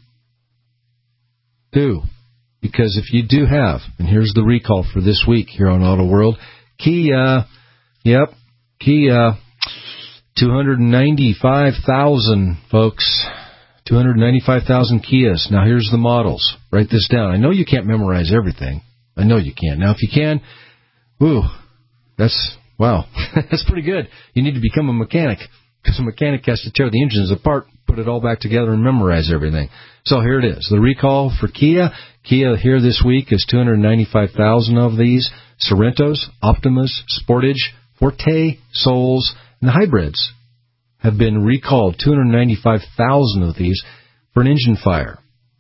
Do. Because if you do have, and here's the recall for this week here on Auto World, Kia, yep, Kia, two hundred ninety-five thousand, folks. two hundred ninety-five thousand Kias. Now, here's the models. Write this down. I know you can't memorize everything. I know you can. Now, if you can, whew, that's, wow, that's pretty good. You need to become a mechanic, because a mechanic has to tear the engines apart, put it all back together, and memorize everything. So here it is. The recall for Kia. Kia here this week is two hundred ninety-five thousand of these. Sorrentos, Optimas, Sportage, Forte, Souls, and the hybrids have been recalled. two hundred ninety-five thousand of these for an engine fire.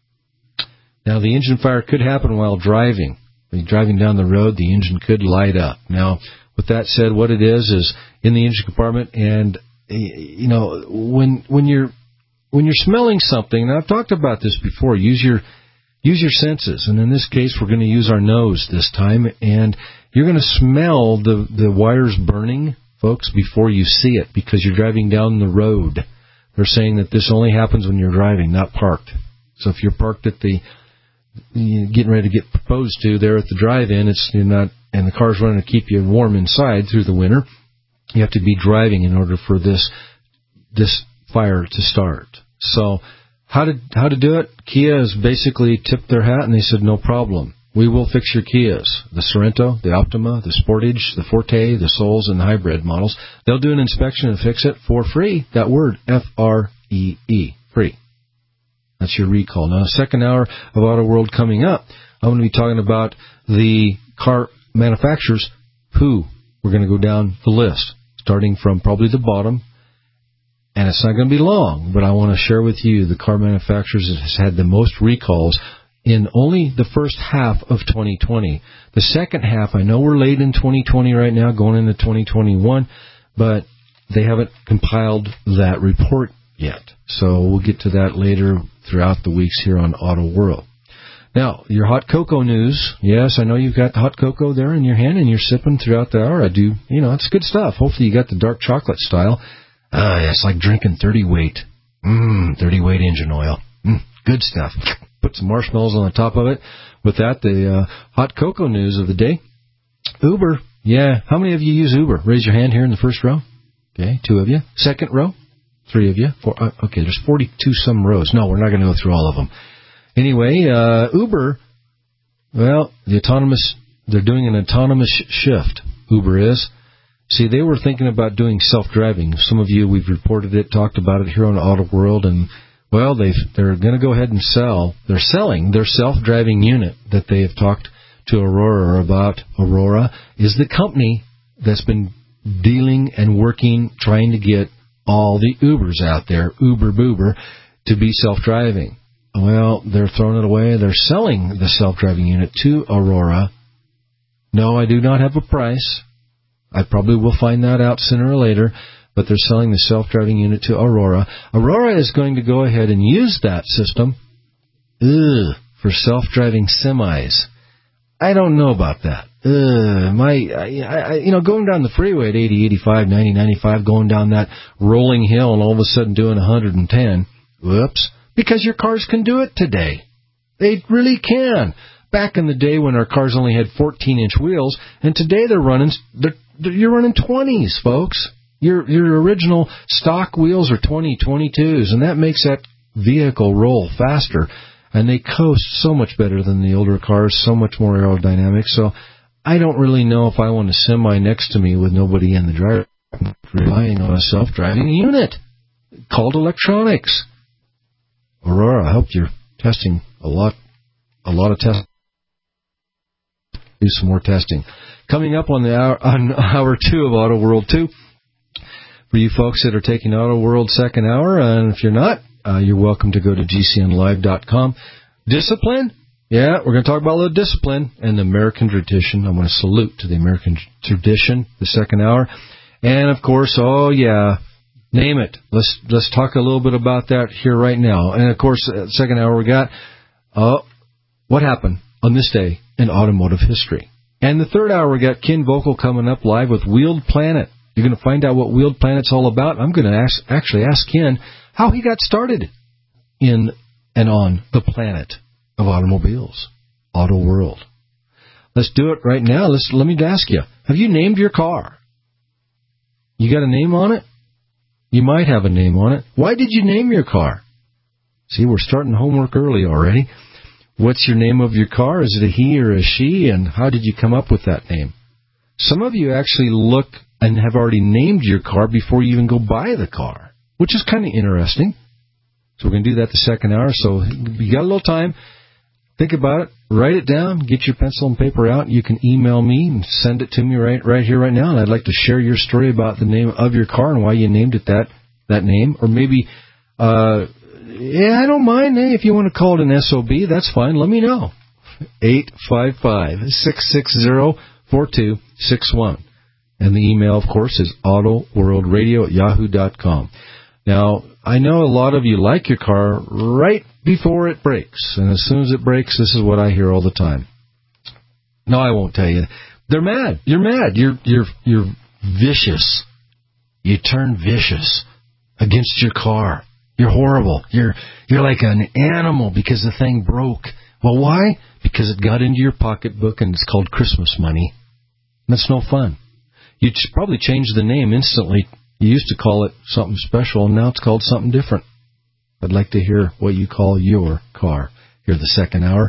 Now, the engine fire could happen while driving. When you're driving down the road, the engine could light up. Now, with that said, what it is is in the engine compartment, and you know, when when you're when you're smelling something, and I've talked about this before, use your use your senses, and in this case, we're going to use our nose this time, and you're going to smell the the wires burning, folks, before you see it, because you're driving down the road. They're saying that this only happens when you're driving, not parked. So if you're parked at the you're getting ready to get proposed to there at the drive-in, it's you're not, and the car's running to keep you warm inside through the winter. You have to be driving in order for this this fire to start. So how to how to do it? Kia has basically tipped their hat and they said no problem. We will fix your Kias, the Sorento, the Optima, the Sportage, the Forte, the Souls, and the hybrid models. They'll do an inspection and fix it for free. That word, F R E E, free. That's your recall. Now, second hour of Auto World coming up, I'm going to be talking about the car manufacturers who we're going to go down the list, starting from probably the bottom. And it's not going to be long, but I want to share with you the car manufacturers that has had the most recalls in only the first half of twenty twenty. The second half, I know we're late in twenty twenty right now, going into twenty twenty-one, but they haven't compiled that report yet. So we'll get to that later throughout the weeks here on Auto World. Now, your hot cocoa news. Yes, I know you've got hot cocoa there in your hand and you're sipping throughout the hour. I do. You know, it's good stuff. Hopefully you got the dark chocolate style. Ah, yeah, it's like drinking thirty weight. Mmm, thirty weight engine oil. Mmm, good stuff. Put some marshmallows on the top of it. With that, the uh, hot cocoa news of the day. Uber. Yeah, how many of you use Uber? Raise your hand here in the first row. Okay, two of you. Second row. Three of you. Four, uh, okay, there's forty-two some rows. No, we're not going to go through all of them. Anyway, uh, Uber, well, the autonomous, they're doing an autonomous sh- shift. Uber is. See, they were thinking about doing self-driving. Some of you, we've reported it, talked about it here on Auto World, and, well, they've, they're going to go ahead and sell, they're selling their self-driving unit that they have talked to Aurora about. Aurora is the company that's been dealing and working, trying to get all the Ubers out there, Uber Boober, to be self-driving. Well, they're throwing it away. They're selling the self-driving unit to Aurora. No, I do not have a price. I probably will find that out sooner or later, but they're selling the self-driving unit to Aurora. Aurora is going to go ahead and use that system ugh, for self-driving semis. I don't know about that. Ugh, my, I, I, you know, going down the freeway at eighty, eighty-five, ninety, ninety-five, going down that rolling hill and all of a sudden doing one hundred ten. Whoops. Because your cars can do it today. They really can. Back in the day when our cars only had fourteen-inch wheels, and today they're running, they're, they're, you're running twenties, folks. Your your original stock wheels are twenty, twenty-twos, and that makes that vehicle roll faster. And they coast so much better than the older cars, so much more aerodynamic. So I don't really know if I want a semi next to me with nobody in the driver, relying on a self-driving unit called electronics. Aurora, I hope you're testing a lot, a lot of testing. Do some more testing. Coming up on the hour, on hour two of Auto World two, for you folks that are taking Auto World second hour, and if you're not, uh, you're welcome to go to G C N live dot com. Discipline? Yeah, we're going to talk about a little discipline and the American tradition. I want to salute to the American tradition, the second hour. And, of course, oh, yeah, name it. Let's let's talk a little bit about that here right now. And, of course, uh, second hour we got, uh, what happened on this day in automotive history. And the third hour we got Ken Vocal coming up live with Wheeled Planet. You're going to find out what Wheeled Planet's all about. I'm going to ask, actually ask Ken how he got started in and on the planet of automobiles, Auto World. Let's do it right now. Let's let me ask you, have you named your car? You got a name on it? You might have a name on it. Why did you name your car? See, we're starting homework early already. What's your name of your car? Is it a he or a she? And how did you come up with that name? Some of you actually look and have already named your car before you even go buy the car, which is kind of interesting. So we're going to do that the second hour. So you got a little time. Think about it. Write it down. Get your pencil and paper out. You can email me and send it to me right right here, right now. And I'd like to share your story about the name of your car and why you named it that that name. Or maybe, uh, yeah, I don't mind. Hey, if you want to call it an S O B, that's fine. Let me know. eight five five, six six zero, four two six one. And the email, of course, is autoworldradio at yahoo dot com. Now, I know a lot of you like your car right before it breaks. And as soon as it breaks, this is what I hear all the time. No, I won't tell you. They're mad. You're mad. You're you're you're vicious. You turn vicious against your car. You're horrible. You're you're like an animal because the thing broke. Well, why? Because it got into your pocketbook and it's called Christmas money. That's no fun. You'd probably change the name instantly. You used to call it something special, and now it's called something different. I'd like to hear what you call your car here the second hour.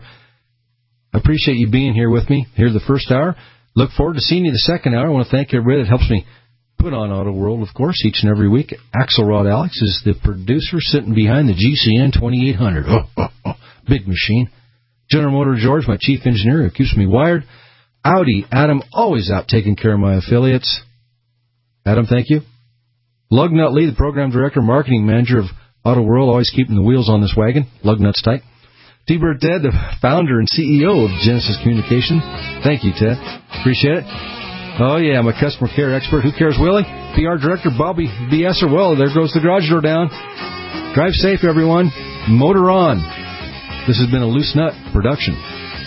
I appreciate you being here with me here the first hour. Look forward to seeing you the second hour. I want to thank everybody that helps me put on Auto World, of course, each and every week. Axelrod Alex is the producer sitting behind the G C N twenty-eight hundred. Oh, oh, oh, big machine. General Motor George, my chief engineer, who keeps me wired. Audi, Adam, always out taking care of my affiliates. Adam, thank you. Lugnut Lee, the program director, marketing manager of Auto World, always keeping the wheels on this wagon. Lugnut's tight. T-Bird Ted, the founder and C E O of Genesis Communication. Thank you, Ted. Appreciate it. Oh, yeah, my customer care expert. Who cares, Willie? P R director, Bobby B. Esser. Well, there goes the garage door down. Drive safe, everyone. Motor on. This has been a Loose Nut production.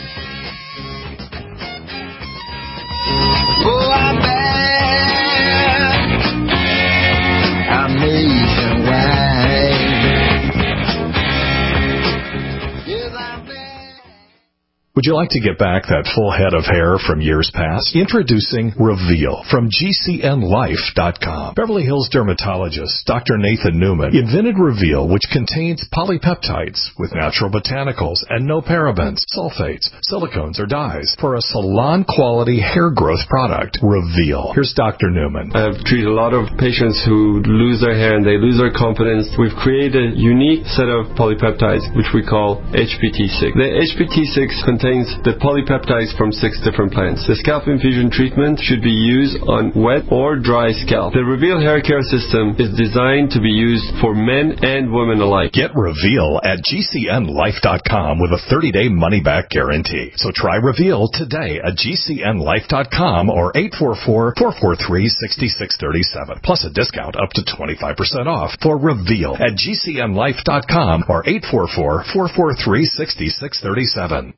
Oh, I bet amazing ride. Yes, I bet.
Would you like to get back that full head of hair from years past? Introducing Reveal from G C N life dot com. Beverly Hills dermatologist Doctor Nathan Newman invented Reveal, which contains polypeptides with natural botanicals and no parabens, sulfates, silicones, or dyes for a salon-quality hair growth product. Reveal. Here's Doctor Newman.
I've treated a lot of patients who lose their hair and they lose their confidence. We've created a unique set of polypeptides, which we call H P T six. The H P T six contains the polypeptides from six different plants. The scalp infusion treatment should be used on wet or dry scalp. The Reveal hair care system is designed to be used for men and women alike.
Get Reveal at G C N life dot com with a thirty-day money-back guarantee. So try Reveal today at G C N life dot com or eight four four, four four three, six six three seven. Plus a discount up to twenty-five percent off for Reveal at G C N life dot com or eight four four, four four three, six six three seven.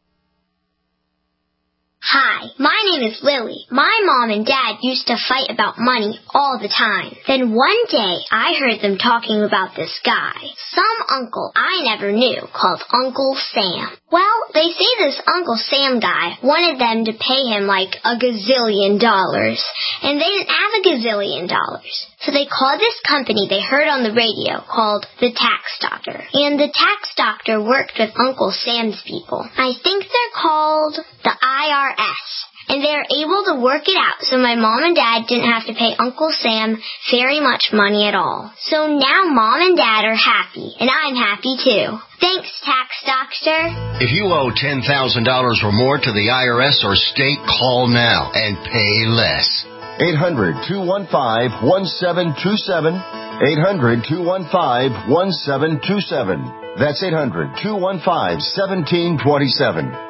Hi, my name is Lily. My mom and dad used to fight about money all the time. Then one day, I heard them talking about this guy, some uncle I never knew, called Uncle Sam. Well, they say this Uncle Sam guy wanted them to pay him like a gazillion dollars, and they didn't have a gazillion dollars. So they called this company they heard on the radio called the Tax Doctor. And the Tax Doctor worked with Uncle Sam's people. I think they're called the I R S. And they were able to work it out so my mom and dad didn't have to pay Uncle Sam very much money at all. So now mom and dad are happy, and I'm happy too. Thanks, Tax Doctor.
If you owe ten thousand dollars or more to the I R S or state, call now and pay less.
eight hundred, two one five, one seven two seven. eight hundred, two one five, one seven two seven. That's eight hundred, two one five, one seven two seven.